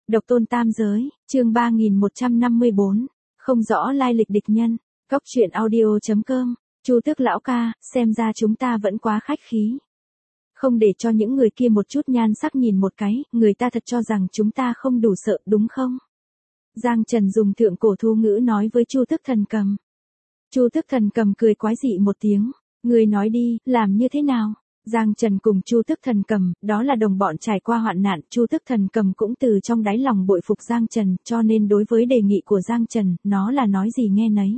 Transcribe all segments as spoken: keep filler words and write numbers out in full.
Độc tôn tam giới, chương ba nghìn một trăm năm mươi bốn, không rõ lai lịch địch nhân, góc truyện audio chấm com, Chu Tước lão ca, xem ra chúng ta vẫn quá khách khí. Không để cho những người kia một chút nhan sắc nhìn một cái, người ta thật cho rằng chúng ta không đủ sợ đúng không? Giang Trần dùng thượng cổ thu ngữ nói với Chu Tước thần cầm. Chu Tước thần cầm cười quái dị một tiếng, người nói đi, làm như thế nào? Giang Trần cùng Chu Tước thần cầm, đó là đồng bọn trải qua hoạn nạn, Chu Tước thần cầm cũng từ trong đáy lòng bội phục Giang Trần, cho nên đối với đề nghị của Giang Trần, nó là nói gì nghe nấy.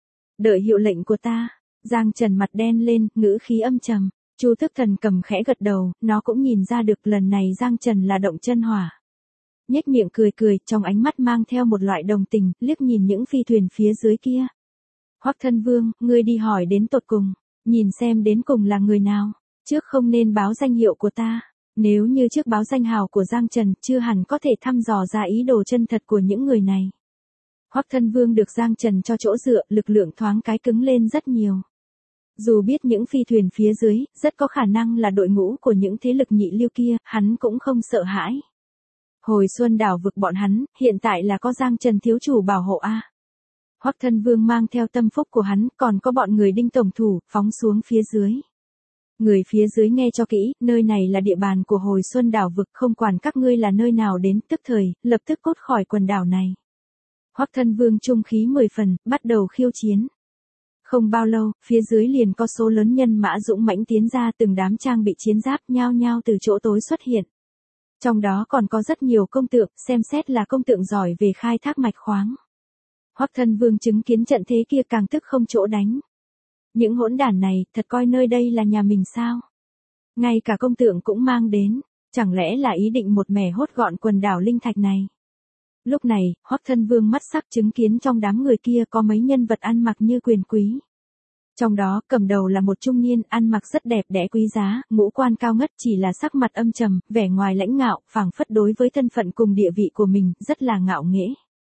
Đợi hiệu lệnh của ta. Giang Trần mặt đen lên, ngữ khí âm trầm. Chu Tước thần cầm khẽ gật đầu, nó cũng nhìn ra được lần này Giang Trần là động chân hỏa. Nhếch miệng cười cười, trong ánh mắt mang theo một loại đồng tình, liếc nhìn những phi thuyền phía dưới kia. Hoắc Thân Vương, ngươi đi hỏi đến tột cùng, nhìn xem đến cùng là người nào. Trước không nên báo danh hiệu của ta, nếu như trước báo danh hào của Giang Trần, chưa hẳn có thể thăm dò ra ý đồ chân thật của những người này. Hoắc Thân Vương được Giang Trần cho chỗ dựa, lực lượng thoáng cái cứng lên rất nhiều. Dù biết những phi thuyền phía dưới, rất có khả năng là đội ngũ của những thế lực nhị lưu kia, hắn cũng không sợ hãi. Hồi Xuân đảo vực bọn hắn, hiện tại là có Giang Trần thiếu chủ bảo hộ a. Hoắc Thân Vương mang theo tâm phúc của hắn, còn có bọn người Đinh tổng thủ, phóng xuống phía dưới. Người phía dưới nghe cho kỹ, nơi này là địa bàn của Hồi Xuân đảo vực, không quản các ngươi là nơi nào đến, tức thời, lập tức cốt khỏi quần đảo này. Hoắc Thân Vương trung khí mười phần, bắt đầu khiêu chiến. Không bao lâu, phía dưới liền có số lớn nhân mã dũng mãnh tiến ra, từng đám trang bị chiến giáp nhao nhao từ chỗ tối xuất hiện. Trong đó còn có rất nhiều công tượng, xem xét là công tượng giỏi về khai thác mạch khoáng. Hoắc Thân Vương chứng kiến trận thế kia càng tức không chỗ đánh. Những hỗn đản này, thật coi nơi đây là nhà mình sao? Ngay cả công tượng cũng mang đến, chẳng lẽ là ý định một mẻ hốt gọn quần đảo linh thạch này? Lúc này, Hoắc Thân Vương mắt sắc chứng kiến trong đám người kia có mấy nhân vật ăn mặc như quyền quý. Trong đó, cầm đầu là một trung niên, ăn mặc rất đẹp đẽ quý giá, ngũ quan cao ngất, chỉ là sắc mặt âm trầm, vẻ ngoài lãnh ngạo, phảng phất đối với thân phận cùng địa vị của mình, rất là ngạo nghễ.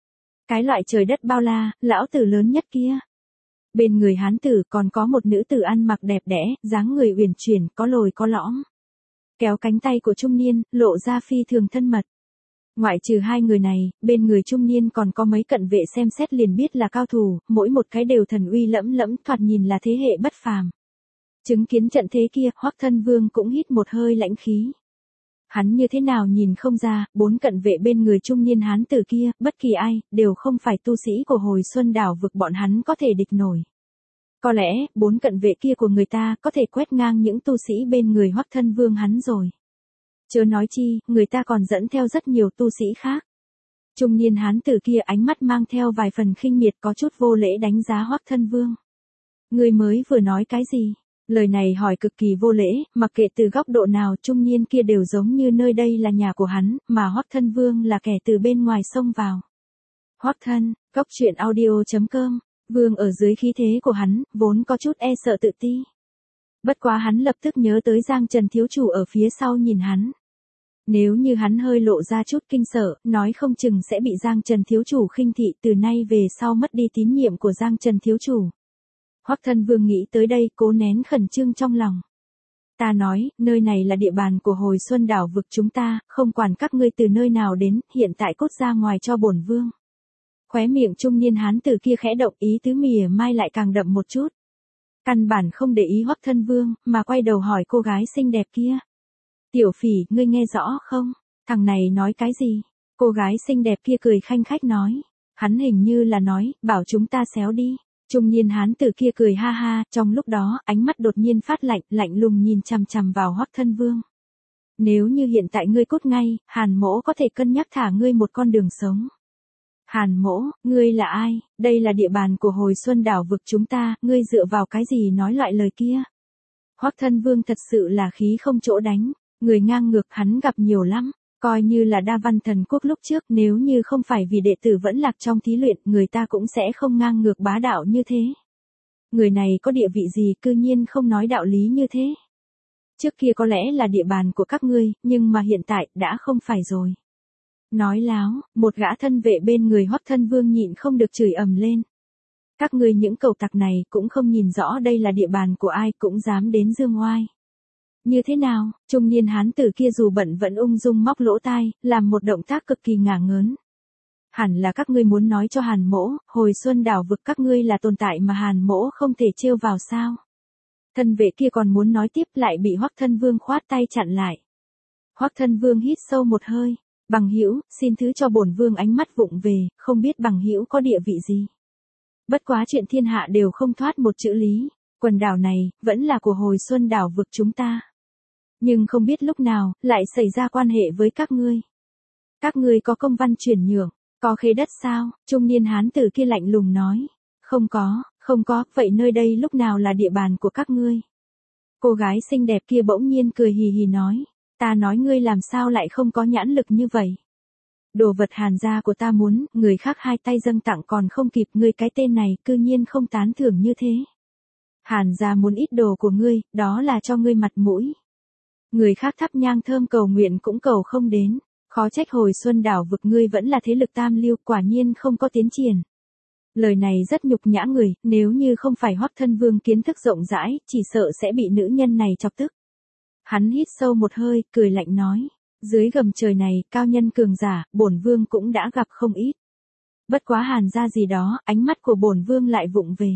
Cái loại trời đất bao la, lão tử lớn nhất kia. Bên người hán tử còn có một nữ tử ăn mặc đẹp đẽ, dáng người uyển chuyển, có lồi có lõm. Kéo cánh tay của trung niên, lộ ra phi thường thân mật. Ngoại trừ hai người này, bên người trung niên còn có mấy cận vệ xem xét liền biết là cao thủ, mỗi một cái đều thần uy lẫm lẫm, thoạt nhìn là thế hệ bất phàm. Chứng kiến trận thế kia, Hoắc Thân Vương cũng hít một hơi lãnh khí. Hắn như thế nào nhìn không ra, bốn cận vệ bên người trung niên hán tử kia, bất kỳ ai, đều không phải tu sĩ của Hồi Xuân đảo vực bọn hắn có thể địch nổi. Có lẽ, bốn cận vệ kia của người ta có thể quét ngang những tu sĩ bên người Hoắc Thân Vương hắn rồi. Chớ nói chi, người ta còn dẫn theo rất nhiều tu sĩ khác. Trung niên hán tử kia ánh mắt mang theo vài phần khinh miệt, có chút vô lễ đánh giá Hoắc Thân Vương. Người mới vừa nói cái gì? Lời này hỏi cực kỳ vô lễ, mặc kệ từ góc độ nào trung niên kia đều giống như nơi đây là nhà của hắn, mà Hoắc Thân Vương là kẻ từ bên ngoài xông vào. Hoắc Thân, góc truyện audio chấm com, Vương ở dưới khí thế của hắn, vốn có chút e sợ tự ti. Bất quá hắn lập tức nhớ tới Giang Trần thiếu chủ ở phía sau nhìn hắn. Nếu như hắn hơi lộ ra chút kinh sợ, nói không chừng sẽ bị Giang Trần thiếu chủ khinh thị, từ nay về sau mất đi tín nhiệm của Giang Trần thiếu chủ. Hoắc Thân Vương nghĩ tới đây, cố nén khẩn trương trong lòng. Ta nói, nơi này là địa bàn của Hồi Xuân đảo vực chúng ta, không quản các ngươi từ nơi nào đến, hiện tại cốt ra ngoài cho bổn vương. Khóe miệng trung niên hán tử kia khẽ động, ý tứ mỉa mai lại càng đậm một chút. Căn bản không để ý Hoắc Thân Vương, mà quay đầu hỏi cô gái xinh đẹp kia. Tiểu Phỉ, ngươi nghe rõ không? Thằng này nói cái gì? Cô gái xinh đẹp kia cười khanh khách nói. Hắn hình như là nói, bảo chúng ta xéo đi. Trung niên hán tử kia cười ha ha, trong lúc đó, ánh mắt đột nhiên phát lạnh, lạnh lùng nhìn chằm chằm vào Hoắc Thân Vương. Nếu như hiện tại ngươi cút ngay, Hàn Mỗ có thể cân nhắc thả ngươi một con đường sống. Hàn Mỗ, ngươi là ai? Đây là địa bàn của Hồi Xuân đảo vực chúng ta, ngươi dựa vào cái gì nói loại lời kia? Hoắc Thân Vương thật sự là khí không chỗ đánh, người ngang ngược hắn gặp nhiều lắm. Coi như là Đa Văn Thần Quốc lúc trước, nếu như không phải vì đệ tử vẫn lạc trong thí luyện, người ta cũng sẽ không ngang ngược bá đạo như thế. Người này có địa vị gì cư nhiên không nói đạo lý như thế. Trước kia có lẽ là địa bàn của các ngươi, nhưng mà hiện tại, đã không phải rồi. Nói láo, một gã thân vệ bên người Hoắc Thân Vương nhịn không được chửi ầm lên. Các ngươi những cẩu tặc này cũng không nhìn rõ đây là địa bàn của ai cũng dám đến dương oai. Như thế nào? Trung niên hán tử kia dù bận vẫn ung dung móc lỗ tai, làm một động tác cực kỳ ngả ngớn. Hẳn là các ngươi muốn nói cho Hàn Mỗ, hồi xuân đảo vực các ngươi là tồn tại mà Hàn Mỗ không thể trêu vào sao? Thân vệ kia còn muốn nói tiếp lại bị Hoắc Thân Vương khoát tay chặn lại. Hoắc Thân Vương hít sâu một hơi, bằng hữu, xin thứ cho bổn vương ánh mắt vụng về, không biết bằng hữu có địa vị gì. Bất quá chuyện thiên hạ đều không thoát một chữ lý, quần đảo này, vẫn là của hồi xuân đảo vực chúng ta. Nhưng không biết lúc nào, lại xảy ra quan hệ với các ngươi. Các ngươi có công văn chuyển nhượng, có khế đất sao? Trung niên hán tử kia lạnh lùng nói. Không có, không có, vậy nơi đây lúc nào là địa bàn của các ngươi? Cô gái xinh đẹp kia bỗng nhiên cười hì hì nói. Ta nói ngươi làm sao lại không có nhãn lực như vậy? Đồ vật Hàn gia của ta muốn, người khác hai tay dâng tặng còn không kịp, ngươi cái tên này cư nhiên không tán thưởng như thế. Hàn gia muốn ít đồ của ngươi, đó là cho ngươi mặt mũi. Người khác thắp nhang thơm cầu nguyện cũng cầu không đến, khó trách hồi xuân đảo vực ngươi vẫn là thế lực tam lưu, quả nhiên không có tiến triển. Lời này rất nhục nhã người, nếu như không phải Hoắc Thân Vương kiến thức rộng rãi, chỉ sợ sẽ bị nữ nhân này chọc tức. Hắn hít sâu một hơi, cười lạnh nói, dưới gầm trời này, cao nhân cường giả, bổn vương cũng đã gặp không ít. Bất quá Hàn gia gì đó, ánh mắt của bổn vương lại vụng về.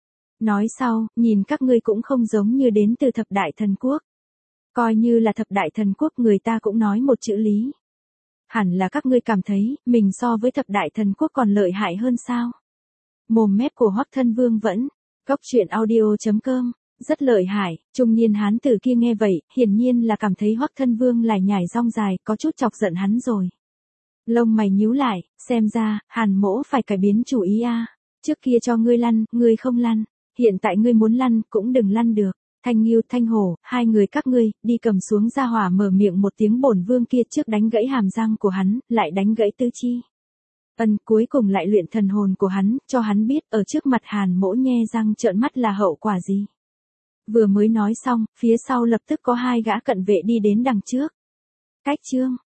Nói sau, nhìn các ngươi cũng không giống như đến từ thập đại thần quốc. Coi như là thập đại thần quốc người ta cũng nói một chữ lý. Hẳn là các ngươi cảm thấy, mình so với thập đại thần quốc còn lợi hại hơn sao? Mồm mép của Hoắc Thân Vương vẫn, góc truyện audio chấm com, rất lợi hại. Trung niên hán tử kia nghe vậy, hiển nhiên là cảm thấy Hoắc Thân Vương lại nhảy rong dài, có chút chọc giận hắn rồi. Lông mày nhíu lại, xem ra, Hàn Mỗ phải cải biến chủ ý a. Trước kia cho ngươi lăn, ngươi không lăn, hiện tại ngươi muốn lăn, cũng đừng lăn được. Thanh Ngưu, Thanh Hổ, hai người các ngươi, đi cầm xuống ra hỏa mở miệng một tiếng, bổn vương kia trước đánh gãy hàm răng của hắn, lại đánh gãy tứ chi. Ân, cuối cùng lại luyện thần hồn của hắn, cho hắn biết ở trước mặt Hàn Mỗ nhe răng trợn mắt là hậu quả gì. Vừa mới nói xong, phía sau lập tức có hai gã cận vệ đi đến đằng trước. Cách chương